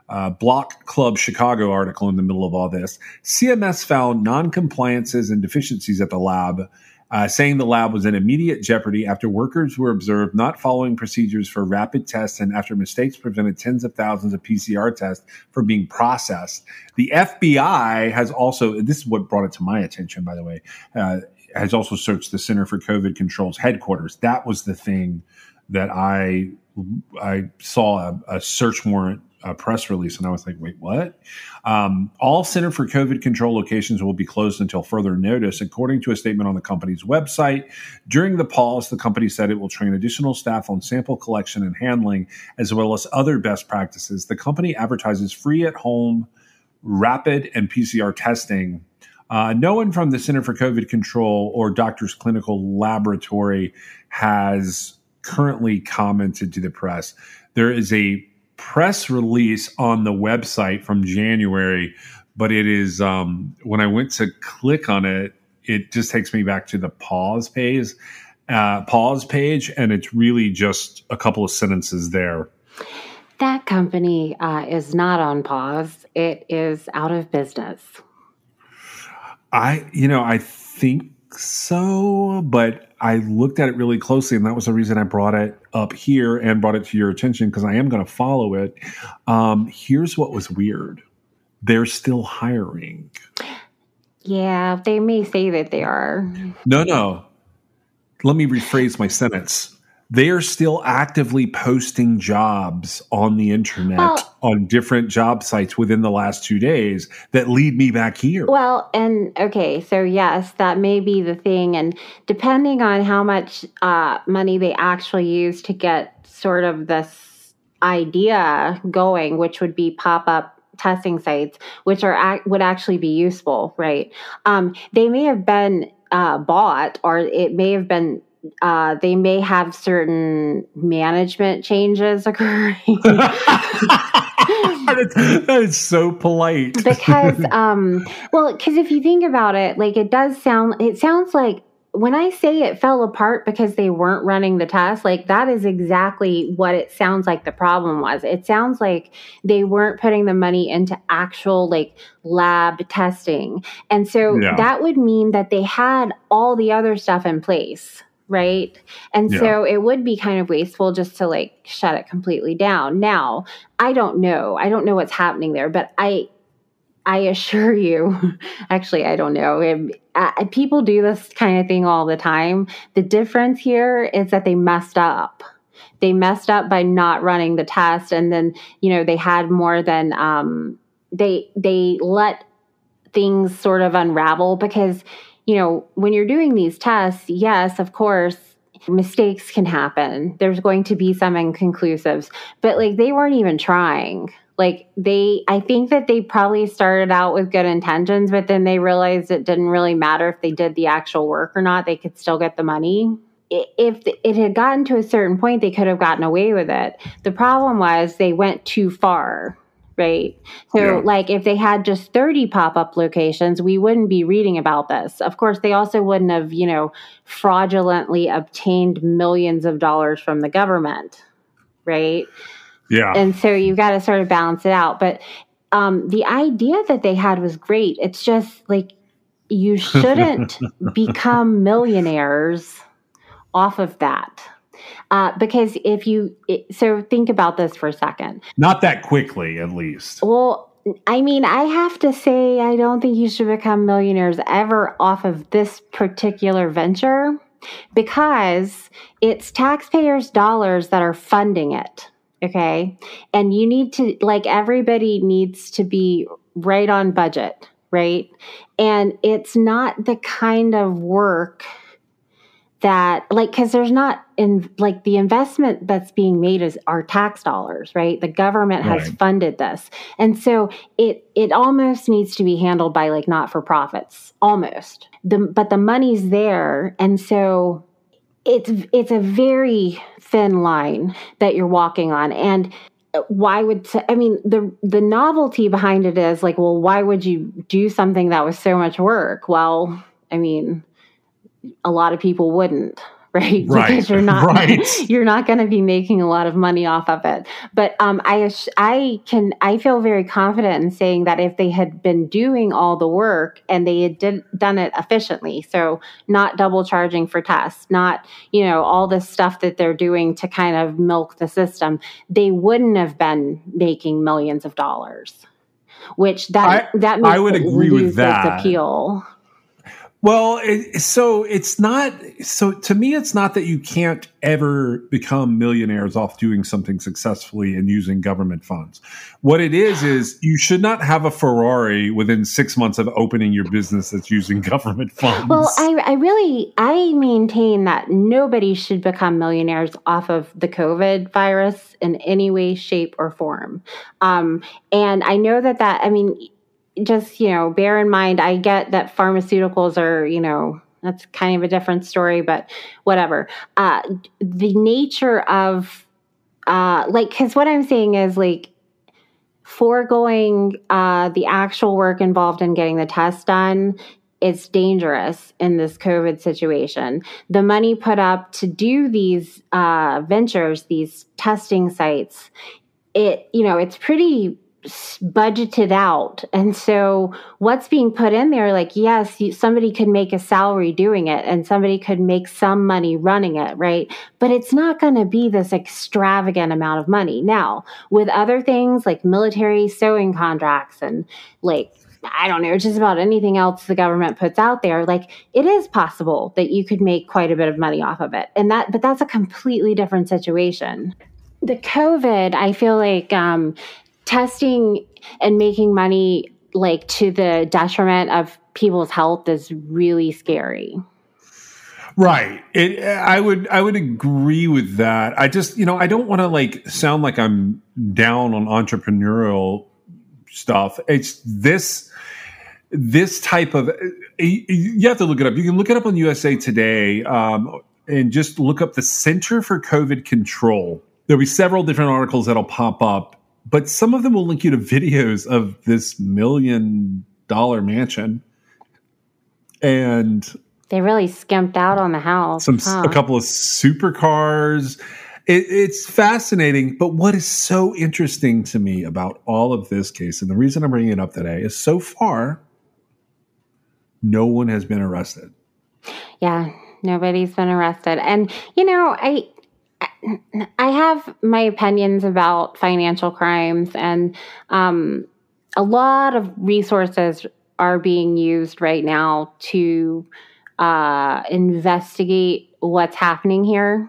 uh, Block Club Chicago article in the middle of all this. C M S found non-compliances and deficiencies at the lab, uh, saying the lab was in immediate jeopardy after workers were observed not following procedures for rapid tests and after mistakes prevented tens of thousands of P C R tests from being processed. The F B I has also, this is what brought it to my attention, by the way, uh, has also searched the Center for COVID Control's headquarters. That was the thing that I I saw a, a search warrant a press release, and I was like, wait, what? Um, all Center for COVID Control locations will be closed until further notice, according to a statement on the company's website. During the pause, the company said it will train additional staff on sample collection and handling, as well as other best practices. The company advertises free at-home rapid and P C R testing. Uh, no one from the Center for COVID Control or Doctors Clinical Laboratory has currently commented to the press. There is a press release on the website from January, but it is, um, when I went to click on it, it just takes me back to the pause page, uh, pause page, and it's really just a couple of sentences there. That company uh, is not on pause. It is out of business. I, you know, I think so, but I looked at it really closely, and that was the reason I brought it up here and brought it to your attention, because I am going to follow it. Um, here's what was weird. They're still hiring. Yeah, they may say that they are. No, no. Let me rephrase my sentence. They are still actively posting jobs on the internet, well, on different job sites within the last two days that lead me back here. Well, and okay, so yes, that may be the thing. And depending on how much uh, money they actually use to get sort of this idea going, which would be pop-up testing sites, which are would actually be useful, right? Um, they may have been uh, bought, or it may have been Uh, they may have certain management changes occurring. That is so polite. because, um, well, because if you think about it, like it does sound, it sounds like when I say it fell apart because they weren't running the test, like that is exactly what it sounds like the problem was. It sounds like they weren't putting the money into actual like lab testing. And so yeah. that would mean that they had all the other stuff in place. Right. And yeah. so it would be kind of wasteful just to like shut it completely down. Now, I don't know. I don't know what's happening there, but I, I assure you, actually, I don't know. It, uh, people do this kind of thing all the time. The difference here is that they messed up. They messed up by not running the test. And then, you know, they had more than, um, they, they let things sort of unravel because, you know, when you're doing these tests, yes, of course, mistakes can happen. There's going to be some inconclusives, but like they weren't even trying. Like they, I think that they probably started out with good intentions, but then they realized it didn't really matter if they did the actual work or not. They could still get the money. If it had gotten to a certain point, they could have gotten away with it. The problem was they went too far. Right. So yeah. like if they had just thirty pop-up locations, we wouldn't be reading about this. Of course, they also wouldn't have, you know, fraudulently obtained millions of dollars from the government. Right. Yeah. And so you've got to sort of balance it out. But um, the idea that they had was great. It's just like you shouldn't become millionaires off of that. Uh, because if you, it, so think about this for a second. Not that quickly, at least. Well, I mean, I have to say, I don't think you should become millionaires ever off of this particular venture because it's taxpayers' dollars that are funding it. Okay. And you need to, like, everybody needs to be right on budget, right? And it's not the kind of work that like, cause there's not in like the investment that's being made is our tax dollars, right? The government has right. funded this. And so it, it almost needs to be handled by like not-for-profits almost the, but the money's there. And so it's, it's a very thin line that you're walking on. And why would, I mean, the, the novelty behind it is like, well, why would you do something that was so much work? Well, I mean, a lot of people wouldn't, right? Right. Because you're not right. you're not going to be making a lot of money off of it. But um, I I can I feel very confident in saying that if they had been doing all the work and they had did, done it efficiently, so not double charging for tests, not you know all this stuff that they're doing to kind of milk the system, they wouldn't have been making millions of dollars. Which that I, that makes I would it agree lose with that. its appeal. Well, it, so it's not, so to me, it's not that you can't ever become millionaires off doing something successfully and using government funds. What it is, is you should not have a Ferrari within six months of opening your business that's using government funds. Well, I, I really, I maintain that nobody should become millionaires off of the COVID virus in any way, shape, or form. Um, and I know that that, I mean, just, you know, bear in mind, I get that pharmaceuticals are, you know, that's kind of a different story, but whatever. Uh, the nature of, uh, like, because what I'm saying is, like, foregoing uh, the actual work involved in getting the test done, it's dangerous in this COVID situation. The money put up to do these uh, ventures, these testing sites, it, you know, it's pretty budgeted out. And so what's being put in there, like, yes, you, somebody could make a salary doing it and somebody could make some money running it, right? But it's not going to be this extravagant amount of money. Now, with other things like military sewing contracts and like, I don't know, just about anything else the government puts out there, like it is possible that you could make quite a bit of money off of it. And that, but that's a completely different situation. The COVID, I feel like, um, testing and making money like to the detriment of people's health is really scary. Right. It, I would, I would agree with that. I just, you know, I don't want to like sound like I'm down on entrepreneurial stuff. It's this, this type of, you have to look it up. You can look it up on U S A Today um, and just look up the Center for COVID Control. There'll be several different articles that'll pop up. But some of them will link you to videos of this million dollar mansion. And they really skimped out on the house. Some huh? A couple of supercars. It, it's fascinating. But what is so interesting to me about all of this case, and the reason I'm bringing it up today, is so far, no one has been arrested. Yeah, nobody's been arrested. And, you know, I... I have my opinions about financial crimes, and um, a lot of resources are being used right now to uh, investigate what's happening here,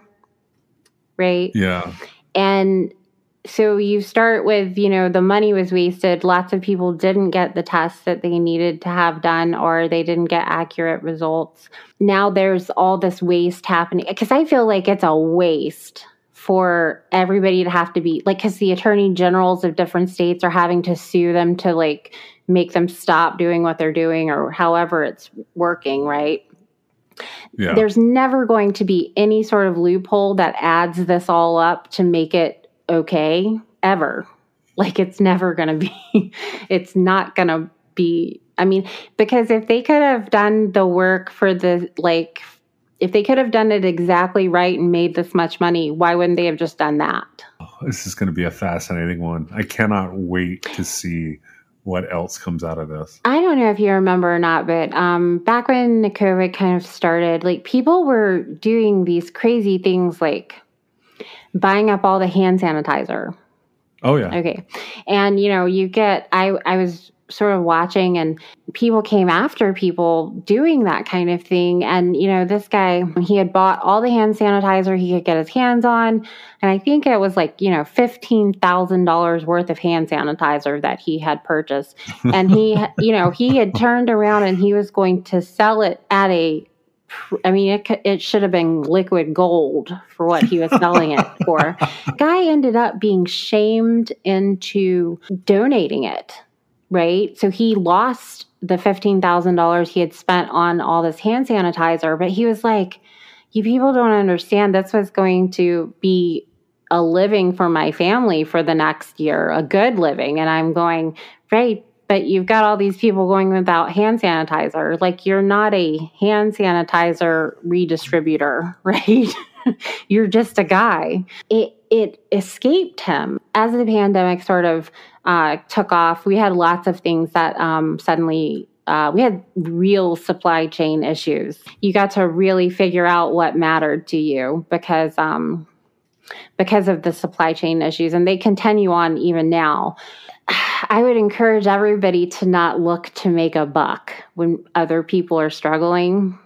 right? Yeah. And so you start with, you know, the money was wasted. Lots of people didn't get the tests that they needed to have done, or they didn't get accurate results. Now there's all this waste happening, because I feel like it's a waste for everybody to have to be like, because the attorney generals of different states are having to sue them to like make them stop doing what they're doing, or however it's working, right? Yeah. There's never going to be any sort of loophole that adds this all up to make it okay, ever. Like, it's never going to be, it's not going to be, I mean, because if they could have done the work for the, like, if they could have done it exactly right and made this much money, why wouldn't they have just done that? Oh, this is going to be a fascinating one. I cannot wait to see what else comes out of this. I don't know if you remember or not, but um, back when the COVID kind of started, like, people were doing these crazy things like buying up all the hand sanitizer. Oh, yeah. Okay. And, you know, you get, I, I was sort of watching, and people came after people doing that kind of thing. And, you know, this guy, he had bought all the hand sanitizer he could get his hands on. And I think it was like, you know, fifteen thousand dollars worth of hand sanitizer that he had purchased. And he, you know, he had turned around and he was going to sell it at a, I mean, it it should have been liquid gold for what he was selling it for. Guy ended up being shamed into donating it, right? So he lost the fifteen thousand dollars he had spent on all this hand sanitizer, but he was like, you people don't understand, this was going to be a living for my family for the next year, a good living. And I'm going, right, but you've got all these people going without hand sanitizer. Like, you're not a hand sanitizer redistributor, right? You're just a guy. It it escaped him. As the pandemic sort of uh, took off, we had lots of things that um, suddenly, uh, we had real supply chain issues. You got to really figure out what mattered to you because um, because of the supply chain issues, and they continue on even now. I would encourage everybody to not look to make a buck when other people are struggling.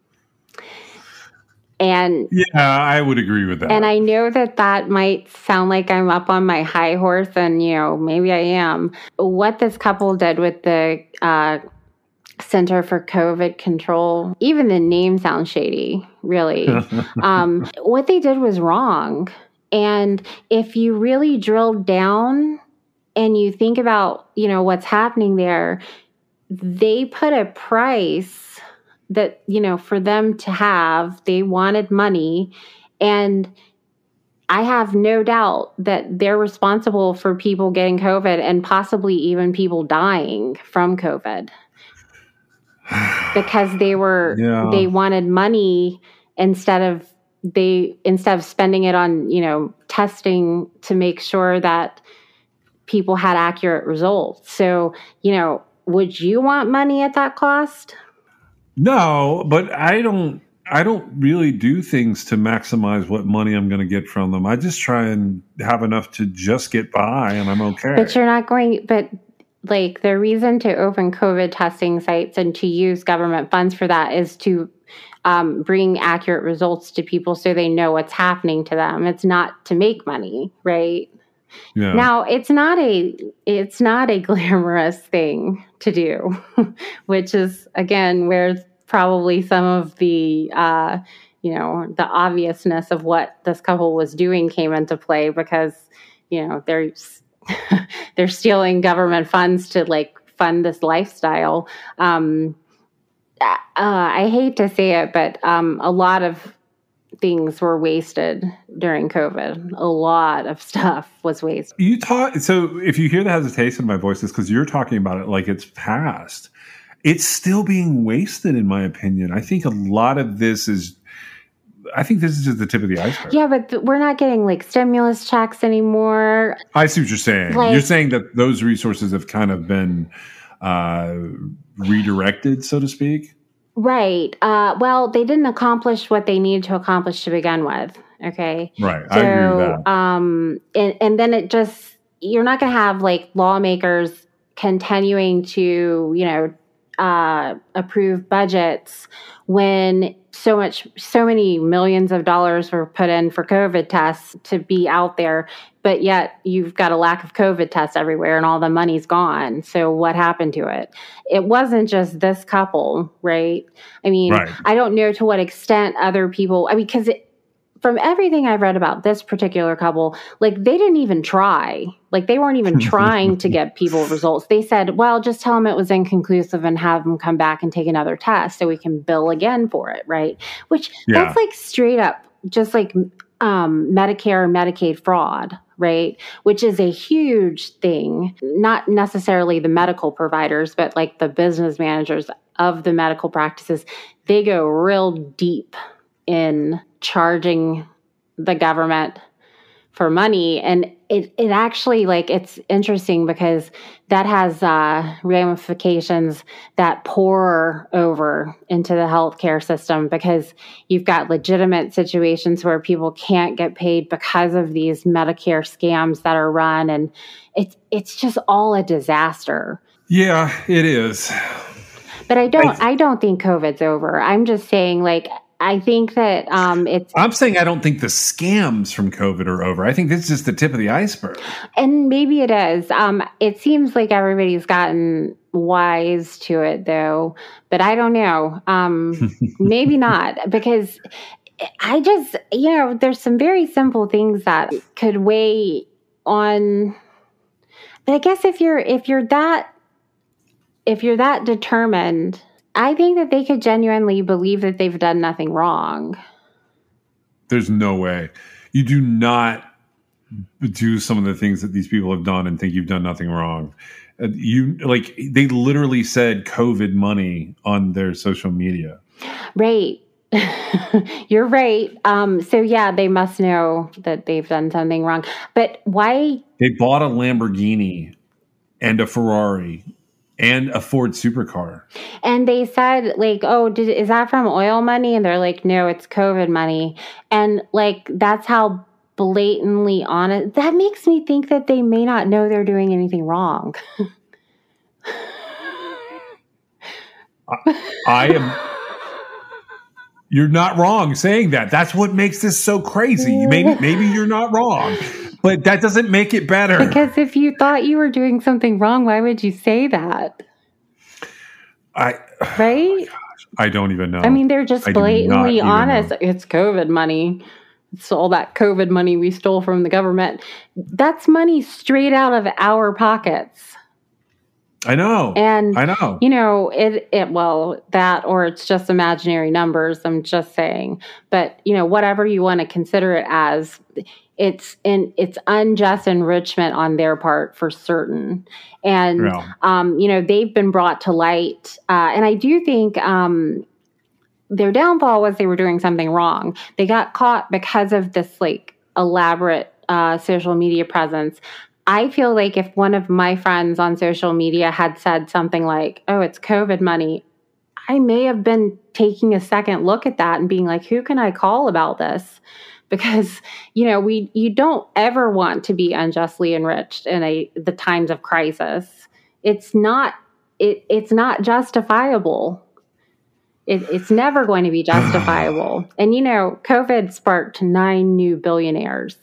And yeah, I would agree with that. And I know that that might sound like I'm up on my high horse, and, you know, maybe I am. What this couple did with the uh, Center for COVID Control, even the name sounds shady, really. um, what they did was wrong. And if you really drill down and you think about, you know, what's happening there, they put a price that, you know, for them to have, they wanted money. And I have no doubt that they're responsible for people getting COVID and possibly even people dying from COVID because they were, yeah. they wanted money instead of they, instead of spending it on, you know, testing to make sure that people had accurate results. So, you know, would you want money at that cost? No, but I don't I don't really do things to maximize what money I'm going to get from them. I just try and have enough to just get by, and I'm okay. But you're not going, but like the reason to open COVID testing sites and to use government funds for that is to um, bring accurate results to people so they know what's happening to them. It's not to make money, right? Yeah. Now, it's not a it's not a glamorous thing to do, which is, again, where probably some of the, uh, you know, the obviousness of what this couple was doing came into play because, you know, they're they're stealing government funds to, like, fund this lifestyle. Um, uh, I hate to say it, but um, a lot of things were wasted during COVID. A lot of stuff was wasted. You talk so if you hear the hesitation in my voice, it's because you're talking about it like it's past. It's still being wasted, in my opinion. I think a lot of this is. I think this is just the tip of the iceberg. Yeah, but th- we're not getting like stimulus checks anymore. I see what you're saying. Like, you're saying that those resources have kind of been uh, redirected, so to speak. Right. Uh, well, they didn't accomplish what they needed to accomplish to begin with. Okay. Right. So, I agree with that. Um, and, and then it just, you're not going to have like lawmakers continuing to, you know, uh, approve budgets when so much, so many millions of dollars were put in for COVID tests to be out there, but yet you've got a lack of COVID tests everywhere and all the money's gone. So what happened to it? It wasn't just this couple, right? I mean, right. I don't know to what extent other people, I mean, because from everything I've read about this particular couple, like they didn't even try. Like they weren't even trying to get people results. They said, well, just tell them it was inconclusive and have them come back and take another test so we can bill again for it, right? Which yeah. that's like straight up just like um, Medicare and Medicaid fraud, right? Which is a huge thing, not necessarily the medical providers, but like the business managers of the medical practices. They go real deep in charging the government for money. And it, it actually, like, it's interesting because that has uh, ramifications that pour over into the healthcare system because you've got legitimate situations where people can't get paid because of these Medicare scams that are run. And it's, it's just all a disaster. Yeah, it is. But I don't, I, I don't think COVID's over. I'm just saying, like, I think that um, it's... I'm saying I don't think the scams from COVID are over. I think this is just the tip of the iceberg. And maybe it is. Um, it seems like everybody's gotten wise to it, though. But I don't know. Um, maybe not. Because I just, you know, there's some very simple things that could weigh on... But I guess if you're if you're that if you're that determined... I think that they could genuinely believe that they've done nothing wrong. There's no way. You do not do some of the things that these people have done and think you've done nothing wrong. Uh, you like they literally said COVID money on their social media. Right. You're right. Um, so yeah, they must know that they've done something wrong. But why? They bought a Lamborghini and a Ferrari and a Ford supercar. And they said, like, oh, did, is that from oil money? And they're like, no, it's COVID money. And like, that's how blatantly honest. That makes me think that they may not know they're doing anything wrong. I, I am. You're not wrong saying that. That's what makes this so crazy. Maybe, maybe you're not wrong, but that doesn't make it better. Because if you thought you were doing something wrong, why would you say that? I right? Oh gosh, I don't even know. I mean, they're just I blatantly honest. Know. It's COVID money. It's all that COVID money we stole from the government. That's money straight out of our pockets. I know. And I know. You know, it it well, that or it's just imaginary numbers, I'm just saying. But, you know, whatever you want to consider it as, it's in it's unjust enrichment on their part for certain. And yeah. um, you know, they've been brought to light. Uh, and I do think um their downfall was they were doing something wrong. They got caught because of this like elaborate uh, social media presence. I feel like if one of my friends on social media had said something like, oh, it's COVID money, I may have been taking a second look at that and being like, who can I call about this? Because, you know, we you don't ever want to be unjustly enriched in a the times of crisis. It's not it it's not justifiable. It, it's never going to be justifiable. And, you know, COVID sparked nine new billionaires.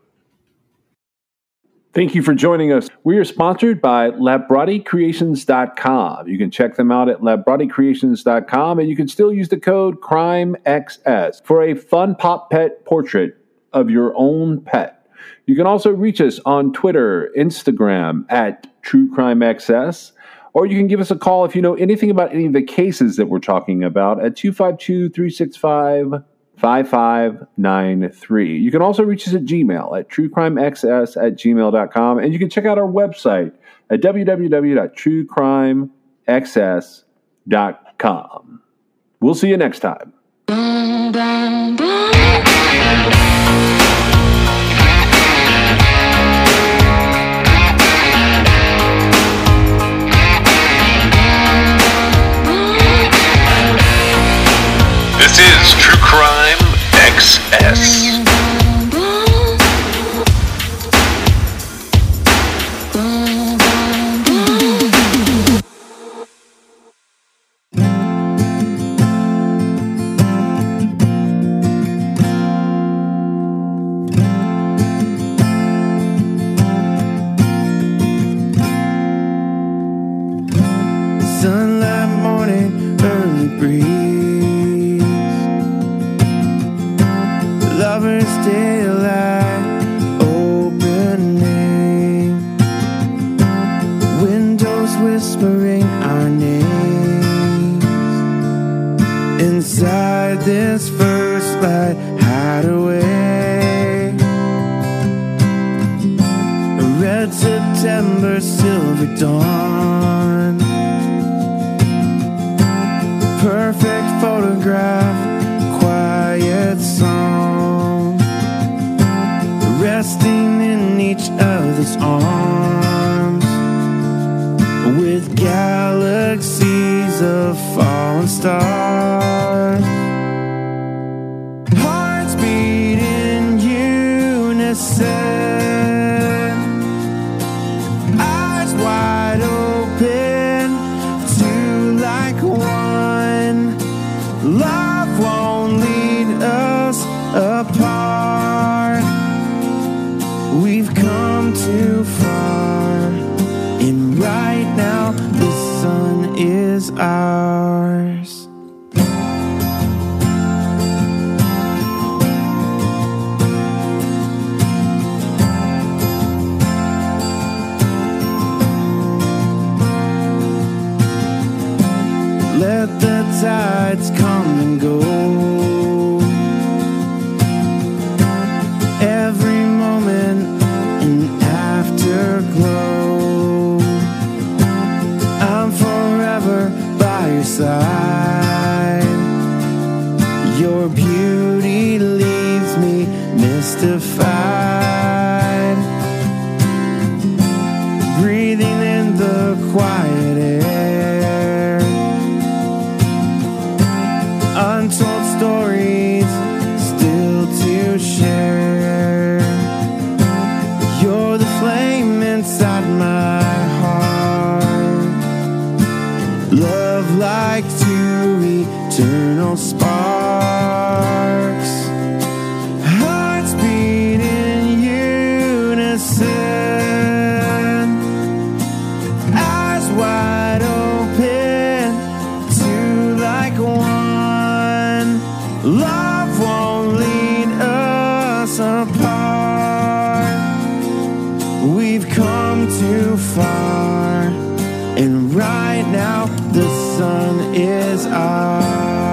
Thank you for joining us. We are sponsored by Labrati Creations dot com. You can check them out at Labrati Creations dot com, and you can still use the code crime X S for a fun pop pet portrait of your own pet. You can also reach us on Twitter, Instagram at True Crime X S, or you can give us a call if you know anything about any of the cases that we're talking about at two five two, three six five, five five nine three. You can also reach us at Gmail at truecrimexs at gmail dot com, and you can check out our website at w w w dot true crime x s dot com. We'll see you next time. This is True Crime X S. Sunlight morning, early breeze, lovers daylight opening, windows whispering our names, inside this first light hideaway, a red September silver dawn, perfect photograph, quiet song, resting in each other's arms, with galaxies of fallen stars, hearts beat in unison, eyes wide open, two like one. Love won't lead us apart. We've come too far, and right now the sun is ours. Let the tides come and go, every moment an afterglow, your side. Your beauty leaves me mystified. Breathing in the quiet air, untold stories still to share. You're the flame inside my heart. Love like two eternal sparks. Hearts beat in unison. Eyes wide open, two like one. Love won't lead us apart. We've come too far, and right now the sun is out.